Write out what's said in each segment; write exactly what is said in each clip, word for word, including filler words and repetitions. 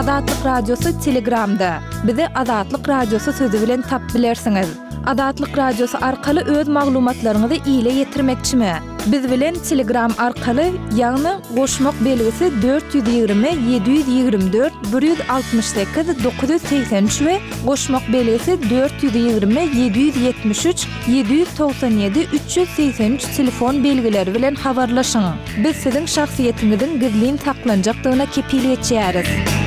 Adatlyk Radiosu Telegramda. Bizi Adatlyk Radiosu sözü bilen tap bilersiňiz. Adatlyk Radiosu arkaly öz maglumatlaryňyzy ýyla ýetirmekçimi? Biz bilen Telegram arkaly ýagny goşmak belgisi dört yüz ýygrimi yedi yüz ýygrimi dört bir yüz altymyş sekiz dokuz yüz seksen üç we goşmak belgisi dört yüz ýygrimi yedi yüz ýetmiş üç yedi yüz togsan ýedi üç yüz seksen üç telefon belgileri bilen habarlaşyň. Biz siziň şahsiýetiňiziň gizlin taklanjakdygyna kepillik etýäris.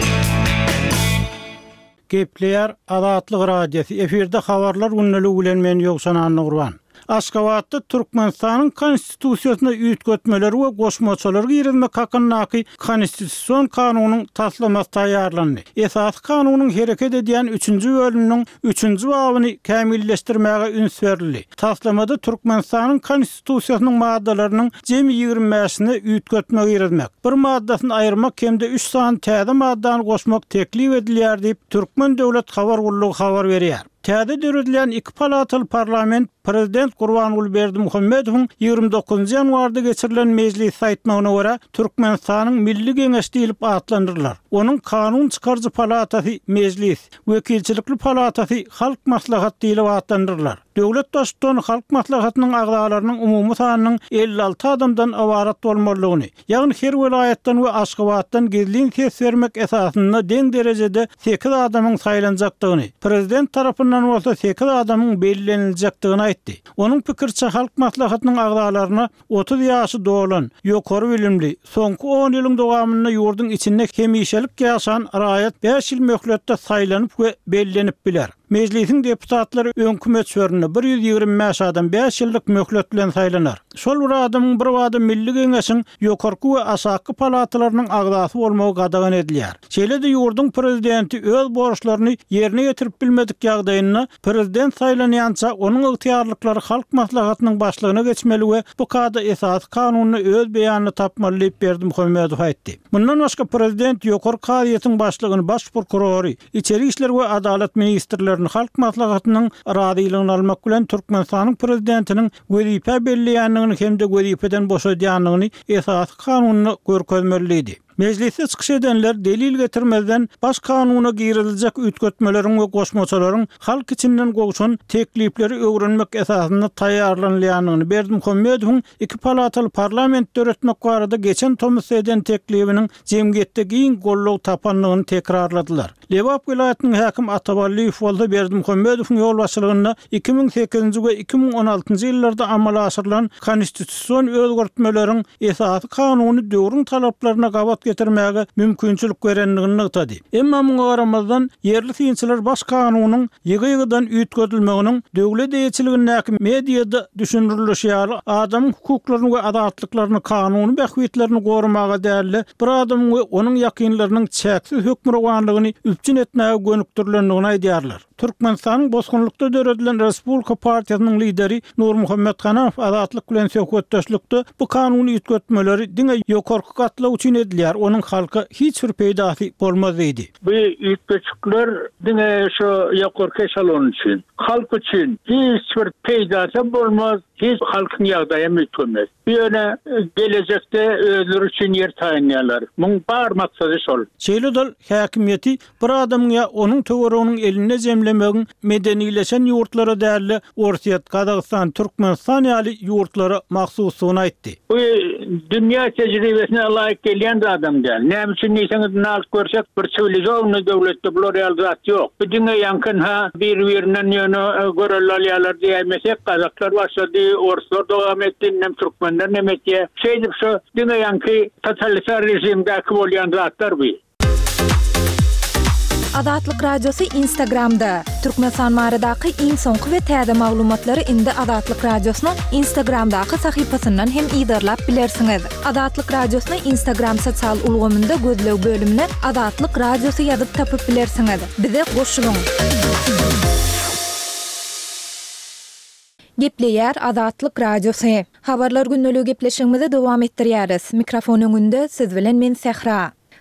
Gepleýär Adatlyk Radiosu efirde habarlar günnälik bilen men ýoksan Nurwan. Aşgabatda Türkmenistanyň konstitusiýasyna üýtgetmeleri we goşmaçylary ýerine hakkyndaky konstitusiýon kanunynyň taslamasy taýýarlandy. Esas kanunyň hereket edýän üçünji bölüminiň üçünji babyny kämilleşdirmäge üns berildi. Taslamada Türkmenistanyň konstitusiýasynyň maddalarynyň jemi ýygrimi beşini üýtgetmek ýermek. Bir maddasyny aýyrmak hemde üç san täze maddany goşmak teklip edilýär diýip Türkmen döwlet habar gullugy habar berýär. Täze döredilen iki palataly parlament Prezident Gurbanuly Berdimuhammedowyň ýygrimi dokuzunji ýanwarda geçirilen meclis saýtyna görä Türkmenistanyň Milli Geňeş diýilip atlandyrlar. Onuň kanun çykarjy palatasy meclis, wekilçilikli palatasy halk maslahaty diýilip atlandyrlar. Döwlet başçylygynyň halk maslahatynyň agdalarynyň umumy sanynyň elli alty adamdan awarat bolmalygyny, ýagny her vilayatdan we Aşgabatdan gizlin ses bermek esasynda deň derejede sekiz adamyň saýlanjakdygyny, prezident tarapyndan bolsa sekiz adamyň bellileniljakdygyny aýtdy. Onuň pikirçe halk maslahatynyň agdalaryna otuz ýaşy dolan, ýokary bilimli, soňky on ýylyň dowamyny ýurdun içinde hemişelik ýaşan raýat beş ýyl möhletde saýlanyp we bellenip biler. Meclisin deputatlary öňkü meçhörüne bir yüz ýygrimi beş adam beş ýyllyk möhlet bilen saýlanar. Şol bir adamyň bir wagty Milli Geňeşiň ýokarky we aşaky palatalarynyň agdasy bolmagy gadagan edilýär. Şeýle-de ýurdun prezidenti öz borçlaryny ýerine ýetirip bilmedik ýagdaýynda prezident saýlanýança onuň ygtyýarlyklary halk maslahatynyň başlygyna geçmeli we bu kada esas kanunyny öz beýanyny tapmaly diýip Berdimuhammedow aýtdy. Mundan başga prezident ýokary kadyýetyň başlygyny baş prokurory, içeri işler we adalet ministrleri halk maslahatynyň radylygyny almak bilen Türkmenistanyň prezidentiniň wezipe belliýänligini hem de wezipeden boşadýanlygyny esas kanunyny görkezmeli. Mecliste çıkış edenler delil getirmezden baş kanuna girilecek üýtgetmelerin we goşmaçylaryň halk içinden goşan teklipleri öwrenmek esasynda taýýarlanýanyny Berdimuhammedowyň iki palataly parlament döretmek barada geçen tomus eden teklibiniň jemgyýetde giň gollug tapanlygyny tekrarladylar. Lewap vilayatynyň hakim Ataballiýew bolsa Berdimuhammedowyň ýol başçylygynda iki ming sekizinji we iki ming on altynjy ýyllarda amala aşyrylan konstitusiýon özgertmeleriň esasy kanuny döwrüň talaplaryna gabat getirmäge mümkinçilik görenligini ýetdi. Emma muňa garamazdan yerli synçylar baş kanunyň ýygy-ýygydan üýtgedilmeginiň döwlet eýetçiligindäki mediada düşündirilýär. Adam hukuklaryny we adatlyklaryny kanuny bähwitlerini gorumaga däli bir adam we onuň ýakynlarynyň çäksiz hökmranlygyny üpçün etmäge gönükdirilendigini aýdýarlar. Türkmenistanyň bosgunlukda döredilen Respublika Partiýasynyň lideri Nurmuhammed Hanaw adatlyk bilen söhbetdeşlikde bu kanuny üýtgetmeleri diňe ýokarky gatla üçin edilýär. Onuň halka hiç bir peýdasy bolmaz idi. Bu üýtgetçikler diňe şu ýokarky eşelon üçin, halk üçin hiç bir peýdasy bolmaz. Hiç halkyň ýagdaýy mütmez. Ýöne gelecekde özleri üçin yer taýynýarlar. Muň bar maksady şol. Şeýle-de häkimiýeti bir adamyň ýa onuň töwereginiň eline jemlemegiň medenileşen ýurtlara däli Orsiýat, Kazakystan, Türkmenistan ýaly ýurtlara mahsusyny aýtdy. Bu dünýä tejribesine laýyk gelýän adam däl. Näme üçin diýseňiz näme görsek bir sivilizasyony döwletde bular ýalzat ýok. Bu diňe ýankyn ha bir-birinden ýöne görelýärler diýmesek Kazaklar başlady Orslar dowam etdi, nem Türkmenler nem etdi. Şeýdip şu diňe ýanky totalitar rejimdäki bolýan zatlar bu. Adatlyk Radiosu Instagramda. Türkmenistan baradaky iň soňky we täze maglumatlary indi Adatlyk Radiosynyň Instagramdaky sahypasyndan hem ýydarlap bilersiňiz. Adatlyk Radiosyny Instagram sosial ulgamynda gözlew bölümine Adatlyk Radiosu ýazyp tapyp bilersiňiz. Bize goşulyň. Gepleýär Adatlyk Radiosu. Habarlar günnälik gepleşigimizi dowam etdirýäris. Mikrofon öňünde siz bilen men Sehra.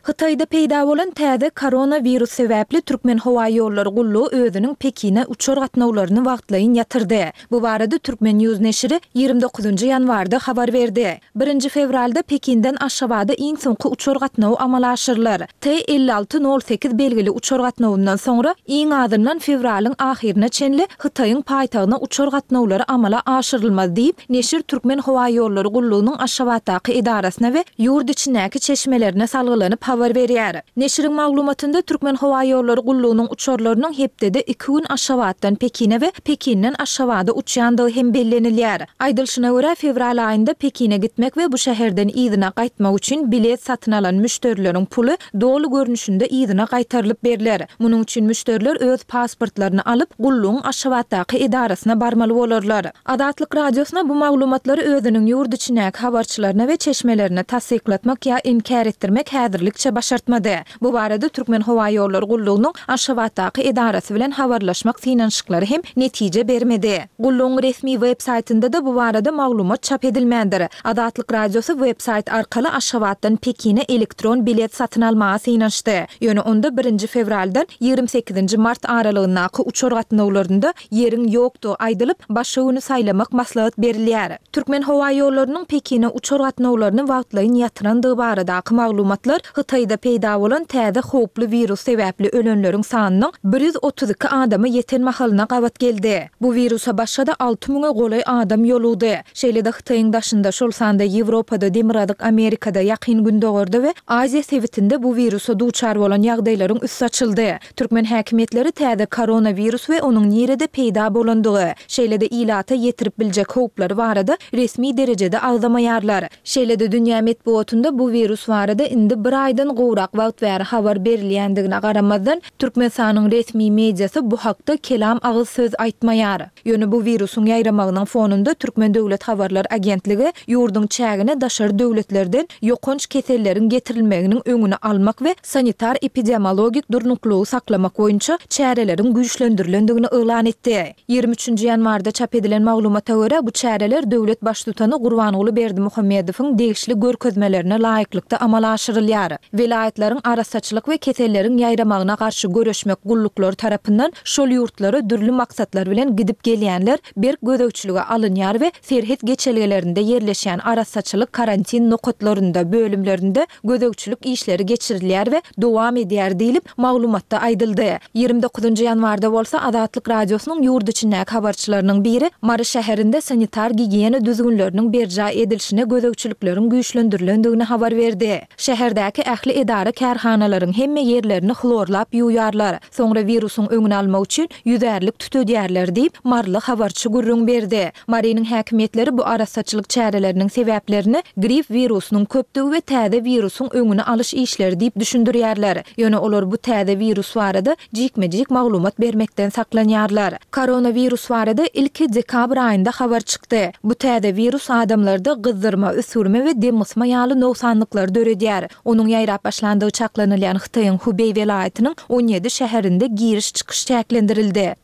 Hytaýda peýda bolan täze koronavirus sebäpli Türkmen howa ýollary gullugy özüniň Pekine uçar gatnawlaryny wagtlaýyn ýatyrdy. Bu barada Türkmen News neşri ýygrimi dokuzunçy ýanwarda habar berdi. birinji fevralda Pekinden Aşgabatda iň soňky uçar gatnawy amala aşyrlar. T elli alty nol sekiz belgili uçar gatnawyndan soňra iň adynyň fevralyň ahyrına çenli Hytaýyň paýtagyna uçar gatnawlary amala aşyrylmaz diýip neşir Türkmen howa ýollary gullugynyň Aşgabatdaky idarasyna we ýurt içindäki çeşmelerine salgylanyp habar berýär. Neşiriň maglumatynda Türkmen howa ýollary gullugynyň uçarlarynyň hepdede iki gün Aşgabatdan Pekine we Pekinden Aşgabata uçýandygy hem bellenilýär. Aýdylşyna görä fevral aýynda Pekine gitmek we bu şäherden ýygyna gaýtmak üçin bilet satyn alan müşterileriň puly dolu görnüşinde ýygyna gaýtarylyp berilýär. Munyň üçin müşteriler öz pasportlaryny alyp gullugyň Aşgabatdaky idarasyna barmaly bolarlar. Adatlyk radiosuna bu maglumatlary özüniň ýurt içindäki habarçylaryna we çeşmelerine tasdiklatmak ýa inkar etdirmek häzirlikçe başartmady. Bu barada Türkmen howa ýollary gullugynyň Aşgabatdaky idarasy bilen habarlaşmak synanşyklary hem netije bermedi. Gullugyň resmi web saytynda da bu barada maglumat çap edilmändir. Adatlyk radiosu web sayt arkaly Aşgabatdan Pekine elektron bilet satyn almagy synanşdy. Ýöne onda birinji fevraldan ýygrimi sekizinçi mart aralygyndaky uçar gatnawlarynda ýeriň ýokdy aýdylyp başygyny saýlamak maslahat berilýär. Türkmen howa ýollarynyň Pekine uçar gatnawlaryny wagtlaýyn ýatyrandygy baradaky maglumatlar Hytaýda peýda bolan täze howply virus sebäpli ölenleriň sanynyň bir ýüz otuz iki adamy ýeten mahalyna gawat geldi. Bu virusa başada alty müňe golay adam ýoludy. Şeýle-de Hytaýyň daşynda şol sanda Ýewropada, Demiradyk Amerikada ýakyn gündogorda we Aziýa sebitinde bu virusa duçar bolan ýagdaýlaryň üstü açyldy. Türkmen häkimetleri täze koronavirus we onuň nerede peýda bolandygy, şeýle-de ilata ýetirip biljek howplary barada resmi derejede agzamaýarlar. Şeýle-de dünýä medeniýetinde bu virus barada indi bir aýdan gowrak wagt bäri habar berilýändigine garamazdan Türkmenistanyň resmi mediýasy bu hakda kelam agyz söz aýtmaýar. Ýöne bu virusyň ýaýramagynyň fonunda Türkmen Döwlet Habarlar Agentligi ýurduň çägine daşary döwletlerden ýokunç keselleriň getirilmeginiň öňüni almak we sanitar epidemiologik durnuklugy saklamak boýunça çäreleriň güýçlendirilýändigini elan etdi. ýygrimi üçinçi ýanwarda çap edilen maglumata görä bu çäreler döwlet başlutany Gurbanoğlu Berdimuhammedowyň degişli görkezmelerine laýyklykda amala aşyrylýar. Vilayetlaryň arasaçylyk we kesellerin ýaýramagyna garşy göreşmek gulluklar tarapyndan şol ýurtlara dürli maksatlar bilen gidip gelýänler bir gödökçülüge alınýar we serhet geçelgelerinde ýerleşýän arasaçylyk karantin nokatlarynda bölümlerinde gödökçülük işleri geçirilýär we dowam edýär diýilip maglumatda aýdyldy. ýygrimi dokuzunçy ýanwarda bolsa Adatlyk radiosynyň ýurt içindäki habarçylarynyň biri Mary şäherinde sanitar gigiýena düzgünleriniň berja edilişine gödökçülükleriň güýçlendirilýändigini habar berdi. Şäherdäki ähli edara kärhanalaryň hemme ýerlerini hlorlap ýuýarlar. Soňra virusyň öňüni almak üçin ýüzärlik tutýarlar diýip marly habarçy gurrun berdi. Marynyň häkimetleri bu arasaçylyk çäreleriniň sebäplerini grip virusynyň köpdügi we täze virusyň öňüni alyş işleri diýip düşündirýärler. Ýöne olar bu täze virus barada jikmejik maglumat bermekden saklanýarlar. Koronavirus barada ilki dekabr aýynda habar çykdy. Bu täze virus adamlarda gyzdyrma, üsürme we demisma ýaly nowsanlyklar döredýär. Onuň ýaýrap başlandygy çaklanylýan Hytaýyň Hubei welaýatynyň on ýedi şäherinde giriş çykyş çäklendirildi.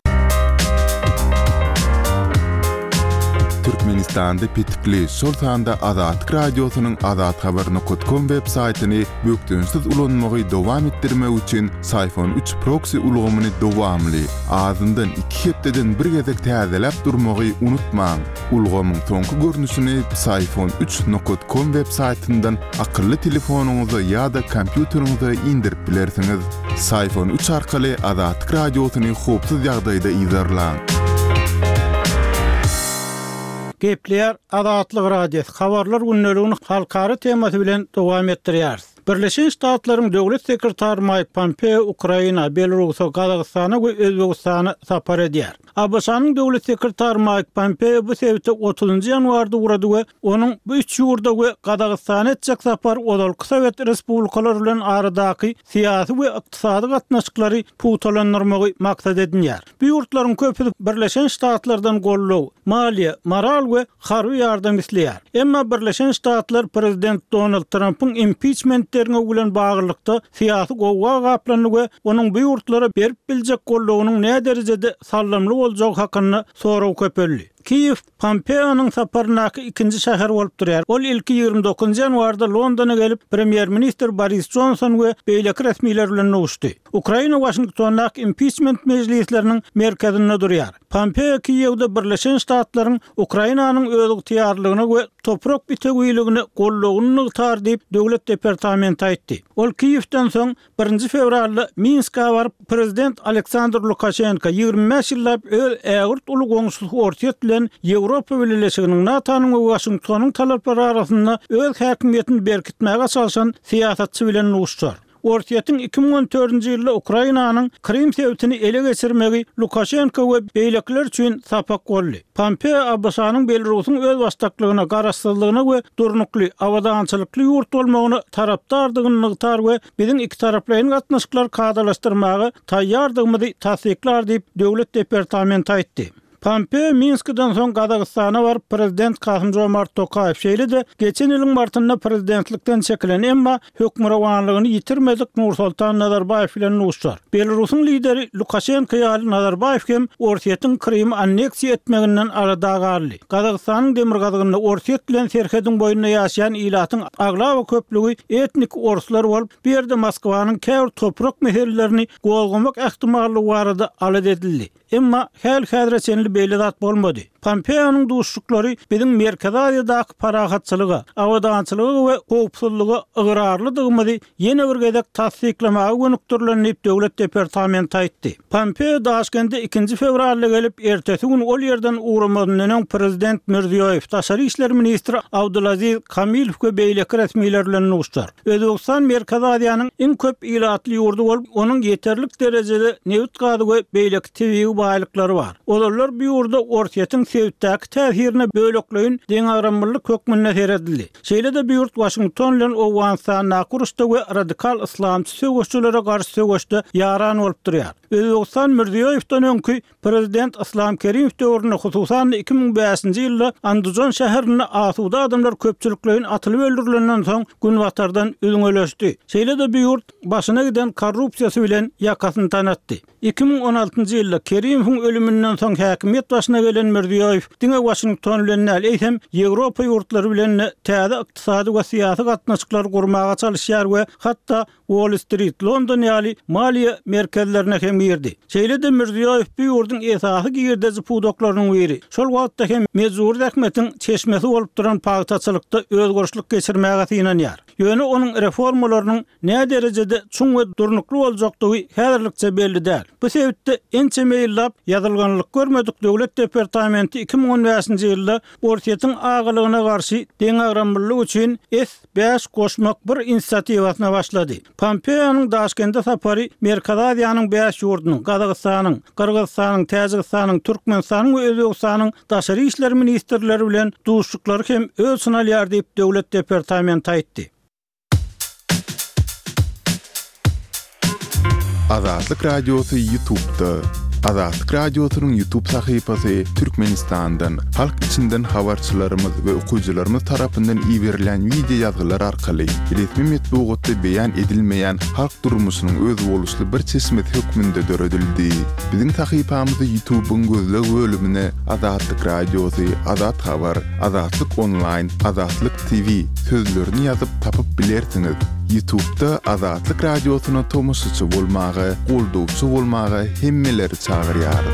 Türkmenistanda pitipli şol sanda Adatlyk radiosynyň adat habaryny nokta com web saytyny bökdünsiz ulanmagy dowam etdirmek üçin Sayfon üç proxy ulgamyny dowamly azyndan iki hepdeden bir gezek täzeläp durmagy unutmaň. Ulgamyň soňky görnüşini Sayfon üç nokta com web saytyndan akylly telefonuňyza ýa-da kompýuteriňize indirip bilersiňiz. Sayfon üç arkaly Adatlyk radiosyny howpsuz ýagdaýda izlerläň. Gepler Adatlyk radiosu habarlar günneligini halkary temasy bilen dowam etdirýär. Birleşen Ştatlaryň döwlet sekretary Mike Pompeo Ukraina, Belarusy, Kazakstany we Özbekistany sapar edýär. A B S-nyň döwlet sekretary Mike Pompeo bu sebäpde otuzunçy ýanwarda urady we onuň bu üç ýurda we Kazakstana etjek sapar Ozalky Sowet Respublikaları bilen aradaky syýasy we ykdysady gatnaşyklary puwtalandyrmagy maksat edilýär. Bu ýurtlaryň köpü Birleşen Ştatlardan gollaw, maliýe, moral we harby ýardam isleýär. Emma Birleşen Ştatlar prezident Donald Trump'yň impeachment terine bilen bagyrlykda syýasy gowga gaplandy we onuň bu ýurtlara berip biljek gollawynyň näme derejede sallamly boljagy hakyny soraw köpelli. Kiev Pompeo'nun saparynaky ikinji şäher bolup durýar. Ol ilki ýygrimi dokuzynjy ýanwarda Londona gelip Premier Minister Boris Johnson we beýleki resmiler bilen uguşdy. Ukraina Washington'nak impeachment mejlisleriniň merkezinde durýar. Pompeo Kievde Birleşen Ştatlaryň Ukrainanyň öz ygtyarlygyny we toprak bitegüýligini gollugyny ygtyar diýip döwlet departamenti aýtdy. Ol Kievden soň birinji fevralda Minska baryp prezident Aleksandr Lukashenko ýygrimi beş ýyllap öz ägirt uly goňşuluk ortiýet bilen Ýewropa Birleşiginiň NATO'nyň we Washingtonyň talaplary arasynda öz häkimiýetini berkitmäge çalışan siýasatçy bilen uguşýar. Ortiýetiň iki bin on dördünji ýylda Ukrainanyň Krim sewtini ele geçirmegi Lukashenko we beýlekler üçin sapak boldy. Pompeo Abbasanyň Belarusyň öz başdaklygyna garaşsyzlygyna we durnukly, awadançylykly ýurt bolmagyny tarapdardygyny ygtar we biziň iki taraplaryň gatnaşyklar kadalaşdyrmagy taýýardygymyzy tasdiklar diýip döwlet departamenti aýtdy. Pompeo Minsk'den soň Gazagystana baryp prezident Kasym-Jomart Tokayew şeýle-de geçen ýylyň martynda prezidentlikden çekilen emma hökümrawanlygyny ýitirmedik Nursultan Nazarbayew bilen uguşýar. Belarusyň lideri Lukashenko ýaly Nazarbayew hem Ortiýetiň Krimi anneksiýa etmeginden arada garly. Gazagystanyň demir gazygyny Ortiýet bilen Serhediň boýunda ýaşaýan ilatyň aglawa köplügi etnik orslar bolup, bir ýerde Moskwanyň käwr toprak meselelerini golgamak ähtimallygy barada alad edildi. Emma hal häzirçe beýle zat bolmady. Pompeo'nun duşuklary biziň Merkezi Aziýadaky parahatçylygy, awadançylygy we gowpsuzlygy ygyrarlydygymyzy ýene bir gezek tasdiklamagy gönükdirilenip döwlet departamenti aýtdy. Pompeo Daşkentde ikinji fevralda gelip ertesi gün ol ýerden ugramadynyň prezident Mirziýoýew, Taşary işler ministri Abdulaziz Kamilow we beýleki resmiler bilen uguşýar. Özbegistan Merkezi Aziýanyň iň köp ilatly ýurdu bolup, onuň ýeterlik derejede newit gazy we beýleki tebii baýlyklary bar. Olar bu ýurda ortiýetiň sewtdäki täsirini bölekleýin deňagramlyk hökmüne seredildi. Şeýle-de bu ýurt Washington bilen Owensana kuruşda we radikal islamçy söwüşçülere garşy söwüşde ýaran bolup durýar. Özbegistan Mirziýoýewden öňkü prezident Islom Kerimow döwründe hususan iki bin beşinji ýylda Andijon şäherinde asuda adamlar köpçülikleýin atylyp öldürilenden soň gün batardan öňeleşdi. Şeýle-de bu ýurt başyna giden korrupsiýasy bilen ýakasyny tanatdy. iki bin on altynjy ýylda Kerimowyň ölümünden soň häkimiýet başyna gelen Mirziýoýew diňe Washington bilen näleýsem Ýewropa ýurtlary bilen täze ykdysady we syýasy gatnaşyklar gurmaga çalışýar we hatda Wall Street, London ýaly maliýe merkezlerine hem girdi. Şeýle-de Mirziýoýew bu ýurdun esasy girdäji pudoklarynyň biri. Şol wagtda hem mezur häkmetiň çeşmesi bolup duran paýtaçylykda özgörüşlik geçirmäge synanýar. Ýöne onuň reformalarynyň näme derejede çuň we durnukly boljakdygy häzirlikçe belli däl. Bu sebäpde ençe meýillap ýazylganlyk görmedik döwlet departamenti iki bin on beşinji ýylda ortiýetiň agylygyna garşy deňagramlyk üçin S beş goşmak bir inisiatiwasyna başlady. Pompeo'nun Daşkentde sapary Merkezi Aziýanyň beş ýurdunyň, Gazagystanyň, Kyrgyzstanyň, Täjikistanyň, Türkmenistanyň we Özbegistanyň daşary işler ministrleri bilen duşuklary hem öz synalýar diýip döwlet departamenti aýtdy. Azatlyk Radiosu YouTube'da. Azatlyk Radiosu'nun YouTube sahypasy Türkmenistandan, halk içinden habarçylarymyz we okuwçylarymyz tarapyndan iýerilen video ýazgylar arkaly resmi metbuatda beýan edilmeýän halk durmuşynyň öz boluşly bir çeşmet hökmünde döredildi. Biziň sahypamyzy YouTube'un gözleg bölümine Azatlyk Radiosu, Azat Habar, Azatlyk Online, Azatlyk T V sözlerini ýazyp tapyp bilersiňiz. YouTube'da Azatlyk Radiosu'na tomuşçy bolmagy, goldowçy bolmagy hemmeleri çağırýarys.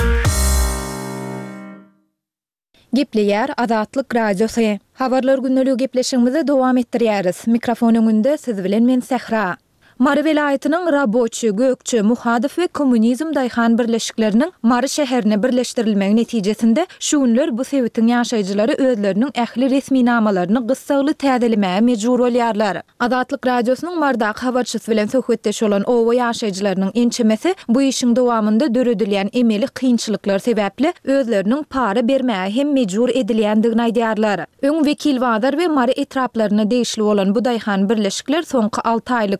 Gepleýär Azatlyk Radiosu. Habarlar günlük gepleşigimizi dowam etdirýäris. Mikrofon öňünde siz bilen men Sehra. Mary welaýatynyň Raboçy, Gökçe, Muhadif we Kommunizm daýhan birleşikleriniň Mary şäherine birleşdirilmegi netijesinde şu günler bu sewitiň ýaşaýjylary özleriniň ähli resmi namalaryny gysgaly täzelemege mejbur bolýarlar. Azatlyk Radiosynyň Mardaky habarçysy bilen söhbetdeş bolan owa ýaşaýjylarynyň ençemesi bu işiň dowamında döredilýän emeli kynçylyklar sebäpli özleriniň para bermäge hem mejbur edilýändigini aýdýarlar. Öň wekil Wadar we Mary etraplaryna değişli bolan bu daýhan birleşikler soňky altı aýlykda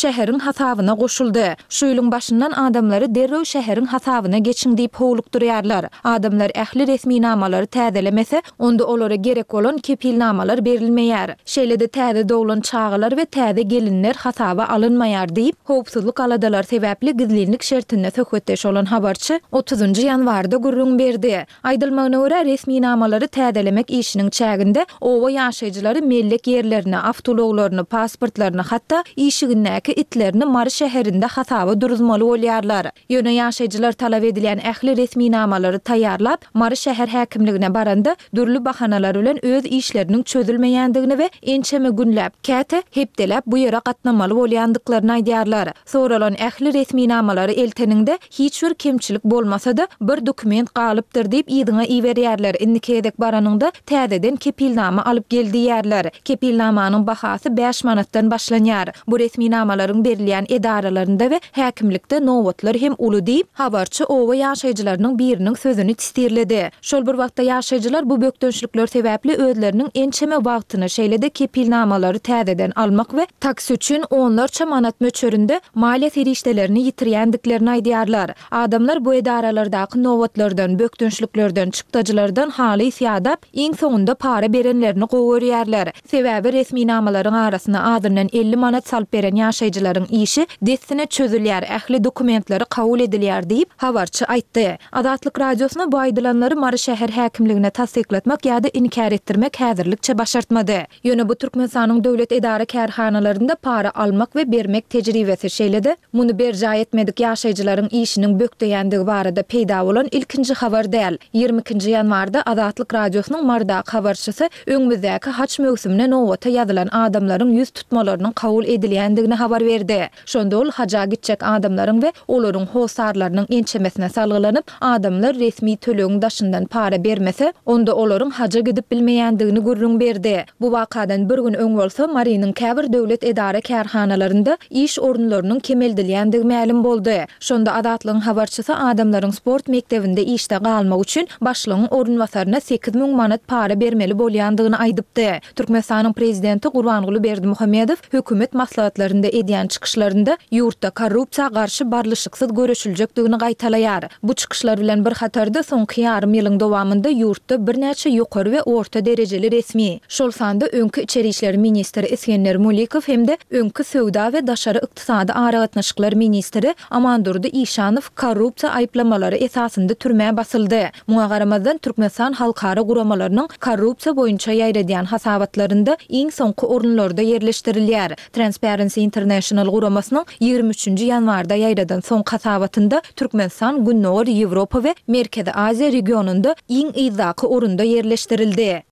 şäherin hasabyna goşuldy. Şu ýylyň başyndan adamlary derrew şäherin hasabyna geçiň diýip howlukdurýarlar. Adamlar ähli resmi namalary täzelemese, onda olara gerek bolan kepilnamalar berilmeýär. Şeýle-de täze dowlan çağalar we täze gelinler hasaba alınmaýar diýip howpsuzlyk aladalar sebäpli gizlilik şertine söhbetdeş olan habarçy otuzunjy ýanwarda gurrun berdi. Aýdylmagyna görä resmi namalary täzelemek işiniň çäginde owa ýaşaýjylary mellek ýerlerini, awtologlaryny, pasportlaryny, hatda işigindäki itlerini Mary şäherinde hasaba duruzmaly bolýarlar. Ýöne ýaşaýjylar talap edilen ähli resmi namalary taýýarlap, Mary şäher häkimligine baranda dürli bahanalar bilen öz işleriniň çözülmeýändigini we ençeme günläp, käte hepdelap bu ýere gatnamaly bolýandyklaryny aýdýarlar. Soralan ähli resmi namalary elteninde hiç bir kemçilik bolmasa-da bir dokument galypdyr diýip ýydyňa iýerýärler. Indikedek baranynda täzeden kepilnama alyp geldiýärler. Kepilnamanyň bahasy beş manatdan başlanýar. Bu resmi namalaryň berilýän edaralarynda we häkimlikde nowatlar hem uly diýip habarçy owa ýaşaýjylarynyň biriniň sözüni tistirledi. Şol bir wagtda ýaşaýjylar bu bökdönçlikler sebäpli özleriniň ençeme wagtyny şeýle-de kepilnamalary täzeden almak we taksi üçin onlarça manat möçöründe maliýe serişdelerini ýitirýändiklerini aýdýarlar. Adamlar bu edaralardaky nowatlardan, bökdönçliklerden, çykdaجylardan haly ýadap, iň soňunda para berenlerini gowurýarlar. Sebäbi resmi namalaryň arasyna adyndan elli manat salyp beren ýaşaýjylaryň işi destine çözülýär, ähli dokumentlary kabul edilýär diýip habarçy aýtdy. Adatlyk radiosyna bu aýdylanlary Mary şäher häkimligine tasdikletmek ýa-da inkar etdirmek häzirlikçe başartmady. Ýöne bu Türkmenistanyň döwlet edara kärhanalarynda para almak we bermek tejribesi şeýle-de muny berja etmedik ýaşaýjylaryň işiniň bökdeýändigi barada peýda bolan ilkinji habar däl. ýygrimikinji ýanwarda Adatlyk radiosynyň marda habarçysy öňümüzdäki haç mögsümine nowata ýazylan adamlaryň ýüz tutmalarynyň kabul edilýändigini habar berdi. Şonda ol haja gitjek adamlaryň we olaryň howsarlarynyň ençemesine salgylanyp, adamlar resmi tölegiň daşyndan para bermese, onda olaryň haja gidip bilmeýändigini gurrun berdi. Bu wakadan bir gün öň bolsa Marynyň käbir döwlet edara kärhanalarynda iş orunlarynyň kemeldilýändigi ma'lum boldy. Şonda Adatlyň habarçysy adamlaryň sport mektebinde işde galmak üçin başlygyň orunwasaryna sekiz ming manat para bermeli bolýandygyny aýdypdy. Türkmenistanyň prezidenti Gurbanguly Berdimuhammedow hökümet maslahatlarynda edýän çykyşlarynda ýurtda korrupsiýa garşy barlyşyksız görüşüljekdigini gaýtalaýar. Bu çykyşlar bilen bir hatarda soňky ýarym ýylyň dowamında ýurtda bir näçe ýokary we orta derejeli resmi, şol sanda öňkü içeri işleri ministri Esgenler Mulikow hemde öňkü söwda we daşary ykdysady aragatnaşyklar ministri Amandurdy Işanow korrupsiýa aýplamalary esasynda türmäge basyldy. Muňa garamazdan Türkmenistan halkara guramalarynyň korrupsiýa boýunça ýaýradýan hasabatlarynda iň soňky orunlarda yerleşdirilýär. Transparency International guramasynyň ýygrimi üçünji ýanwarda ýaýradan soň hasabatynda Türkmenistan Günnowar Ýewropa we Merkezi Aziýa regionunda iň ýyzaky orunda yerleşdirildi.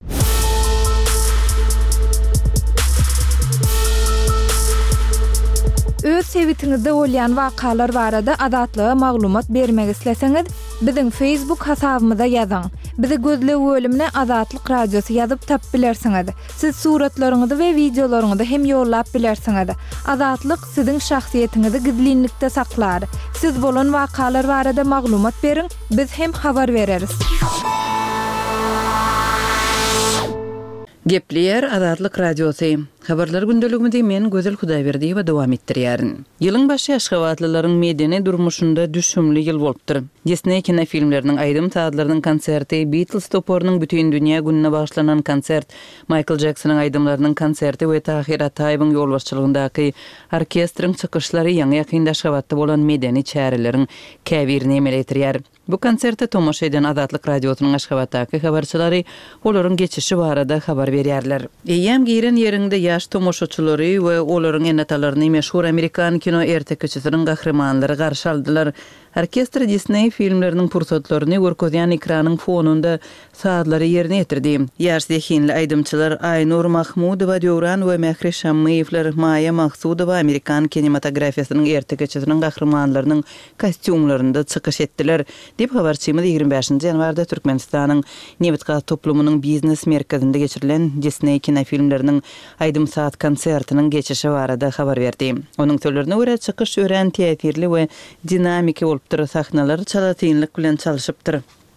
Öz sevitiňizde bolýan wakalar barada adatlyga maglumat bermek isleseňiz, biziň Facebook hasabymyza ýazyň. Bizi gözlep bölümine Adatlyk radiosu ýazyp tap bilersiňiz. Siz suratlaryňyzy we videolaryňyzy hem ýollap bilersiňiz. Adatlyk siziň şahsiýetiniňizi gizlinlikde saklar. Siz bolan wakalar barada maglumat beriň, biz hem habar bereriz. Gepleyer Adatlyk radiosu. Habarlar gündeliginde men Gözel Hudaýberdi we dowam etdirýärin. Ýylyň başy aşgabatlylaryň medeni durmuşynda düşümli ýyl bolupdyr. Disney kinofilmleriniň aýdym taýdlarynyň konserti, Beatles toporynyň bütün dünýä gününe bagşlanan konsert, Michael Jacksonyň aýdymlarynyň konserti we Tahir Ataýewiň ýolbaşçylygyndaky orkestriň çykyşlary ýaňy ýakynda Aşgabatda bolan medeni çäreleriň käbirini emel etdirýär. Bu konsertte tomoş eden Adatlyk radiosynyň Aşgabatdaky habarçylary olaryň geçişi barada habar berýärler. Eýem giren ýerinde ýaş tomoşaçylary we olaryň enatalaryny meşhur Amerikan kino ertekçisiniň gahrymanlary garşy aldylar. Orkestr Disney filmleriniň pursatlaryny görkezýän ekranyň fonunda saatlary ýerine ýetirdi. Ýaş zehinli aýdymçylar Aynur Mahmudowa Döwran we Mehri Şammiýewler Maya Maksudowa Amerikan kinematografiýasynyň ertekçisiniň gahrymanlarynyň kostyumlarynda çykyş etdiler. Dip habarçymyz ýygrimi beşinji ýanwarda Türkmenistanyň Newitga toplumynyň biznes merkezinde geçirilen Disney kinofilmleriniň aýdym saat konsertiniň geçişi barada habar berdi. Onuň sözlerine görä çykyş ören teatrli we dinamiki bolupdyr, sahnalar çalatyňlyk bilen çalyşypdyr.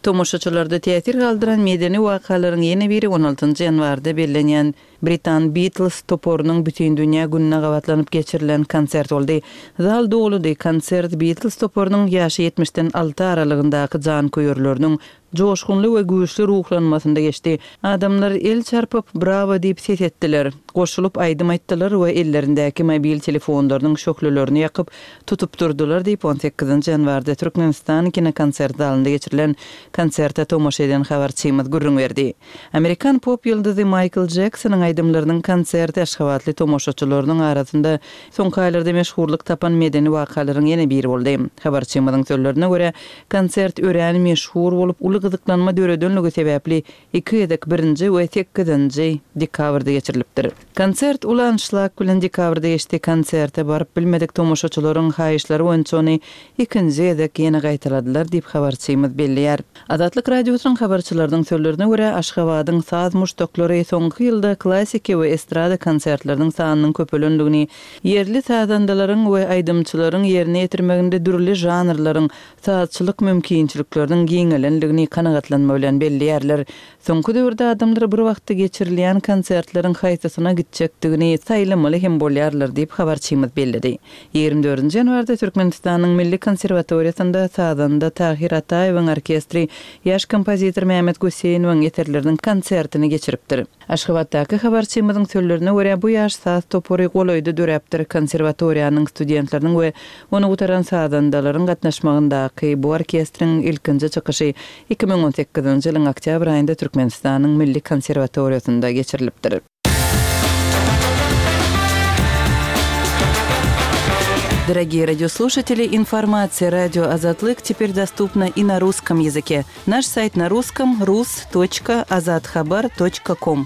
Tomoşaçylarda täsir galdyran medeni wakalaryň ýene biri on altynjy ýanwarda bellenýän Britan Beatles toporunyň bütün dünýä gününe gawatlanyp geçirilen konsert boldy. Zal doludy konsert Beatles toporunyň ýaşy yetmişden alty aralygyndaky jan köýürleriniň joşgunly we güýçli ruhlanmasynda geçdi. Adamlar el çarpyp bravo diýip ses etdiler. Goşulyp aýdym aýtdylar we ellerindäki mobil telefonlarynyň şöklelerini ýakyp tutup durdular diýip on sekizinji ýanwarda Türkmenistan kine konsert zalynda geçirilen konsertde tomoşa eden habarçymyz gürrüň berdi. Amerikan pop ýyldyzy Michael Jacksonyň aýdymlarynyň konserti aşgabatly tomoşaçylarynyň arasynda soňky aýlarda meşhurlyk tapan medeni wakalaryň ýene biri boldy. Habarçymyzyň sözlerine görä, konsert ören meşhur bolup uly gyzyklanma döredönligi sebäpli iki ýedek birinji we sekizinji dekabrda geçirilipdir. Konsert ulanşlak bilen dekabrda geçdi. Konserte baryp bilmedik tomoşaçylaryň haýyşlary öňçe ikinji ýedek ýene gaýtaladylar diýip habarçymyz belliýär. Adatlyk radiosynyň habarçylarynyň sözlerine görä, Aşgabatyň saz muştoklary soňky ýylda klassiki we estrada konsertleriniň sanynyň köpelenligini, yerli sazandalaryň we aýdymçylaryň ýerine ýetirmeginde dürli janrlaryň sazçylyk mümkinçilikleriniň giňelenligini kanagatlanma bilen belliýärler. Soňky döwürde adamlar bir wagtda geçirilýän konsertleriň haýsasyna gitjekdigini saýlamaly hem bolýarlar diýip habarçymyz bellidi. ýygrimi dördünji ýanwarda Türkmenistanyň Milli Konserwatoriýasynda sazanda Tahir Ataýewiň orkestri ýaş kompozitor Mehmet Göseynowyň eterleriniň konsertini geçiripdir. Aşgabatdaky habarçymyzyň sözlerine görä, bu ýaş saz topory golaýdy döräpdir. Konserwatoriýanyň studentleriniň we onu gutaran sazandalaryň gatnaşmagyndaky bu orkestriň ilkinji çykyşy iki ming on sekizinji ýylyň oktýabr aýynda Türkmenistanyň Milli Konserwatoriýasynda geçirilipdir. Дорогие радиослушатели, информация «Радио Азатлык» теперь доступна и на русском языке. Наш сайт на русском – рус точка азатхабар точка ком.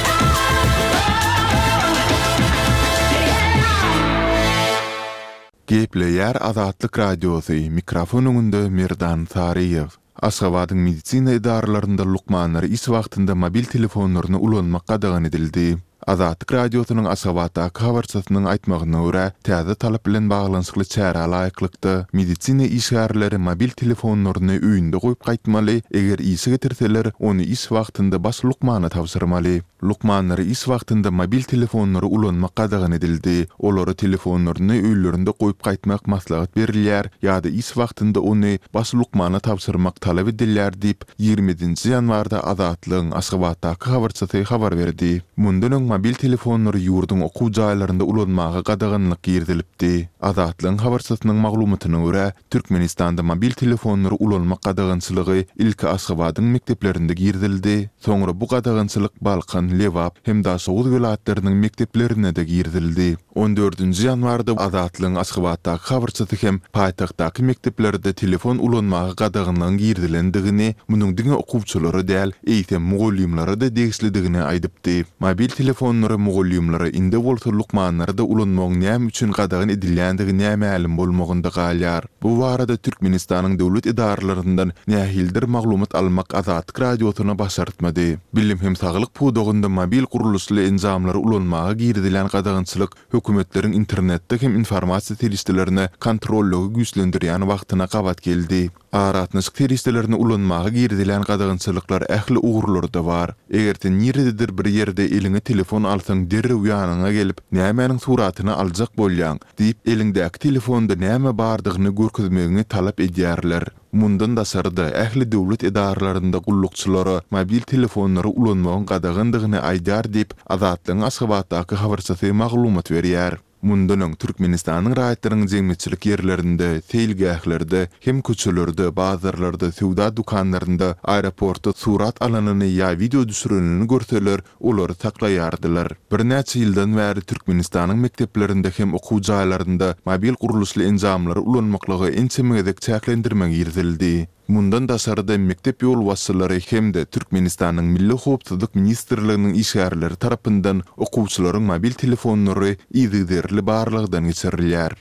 Gepleýär Azatlyk Radiosy, mikrofon öňünde Merdan Sariýew. Aşgabatyň medisina idaralarynda lukmanlary iş wagtynda mobil telefonlaryny ulanmak gadagan edildi. Azatlyk Radiosynyň Aşgabatdaky habarçysynyň aýtmagyna görä, täze talap bilen baglanşykly çäre laýyklykda medisina işgärleri mobil telefonlaryny öýünde goýup gaýtmaly, eger işe getirseler, onu iş wagtynda bas lukmana tapşyrmaly. Lukmanlary iş wagtynda mobil telefonlary ulanmak gadagan edildi. Olary telefonlaryny öýlerinde goýup gaýtmak maslahat berilýär, ýa-da iş wagtynda onu bas lukmana tapşyrmak talap edilýär diýip ýygrimiňji ýanwarda Azatlygyň Aşgabatdaky habarçysy habar berdi. Mundan mobil telefonlary ýurdun okuw jaýlarynda ulanmagy gadaganlyk girdilipdi. Azatlygyň habarçysynyň maglumatyna görä, Türkmenistanda mobil telefonlary ulanmak gadagançylygy ilki Aşgabatyň mekdeplerinde girdildi. Soňra bu gadagançylyk Balkan, Lewap hem da Soğuz welaýatlarynyň mekdeplerine de girdildi. on dördünji ýanwarda Azatlygyň Aşgabatdaky habarçysy hem paýtagtdaky mekdeplerde telefon ulanmagy gadaganlygyň girdilendigini, munyň diňe okuwçylary däl, eýsem mugallimlary da degislidigini aýdypdy. Mobil telefonlary mugallimlary inde bolsa lukmanlarda ulanmagyň näme üçin gadagan edilýändigi näme bolmagynda galýar. Bu barada Türkmenistanyň döwlet idaralaryndan nähildir maglumat almak Azatlyk Radiosyna başartmady. Bilim hem saglyk pudogunda mobil guruluşly enjamlary ulanmagy girdilen gadagançylyk hökümetleriň internetde hem informasiýa teristlerine kontrollogy güýçlendirýän wagtyna gabat geldi. Aratnyşyk teristlerini ulanmagy girdilen gadagançylyklar ähli uğurlarda bar. Egerden ýerdedir bir ýerde eliňe telefon alsaň derrew ýanyňa gelip nämeň suratyny aljak bolýan diýip eliňdäki telefonda näme bardygyny görkezmegini talap edýärler. Mundan da sarda ähli döwlet idaralarynda gullukçylary mobil telefonlary ulanmagyň gadagandygyny aýdar diýip Azatlygyň Aşgabatdaky habarçysy maglumat berýär. Mundanyň Türkmenistanyň raýatlarynyň jemgyçilik ýerlerinde, teýilgählerde, hem köçelerde, bazarlarda, sowda dukanlarynda, aeroportda surat alanyny ýa video düşürenini görseler, olary saklaýardylar. Bir näçe ýyldan bäri Türkmenistanyň mekdeplerinde hem okuw jaýlarynda mobil guruluşly enjamlary ulanmaklygy ençemegedek çäklendirmek ýerdildi. Mundan da sarda mektep ýol wassylary hemde Türkmenistanyň Milli Howpsuzlyk Ministrliginiň işgärleri tarapyndan okuwçylaryň mobil telefonlary ýygyderli barlygdan geçirilýär.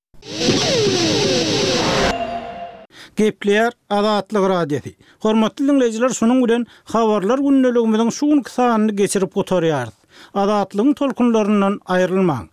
Gepleýär Azatlyk Radiosy. Hormatly dinleýijiler, şonuň bilen habarlar günneligimiziň şu günkü sanyny geçirip gotarýar. Azatlygyň tolkunlaryndan aýrylmaň.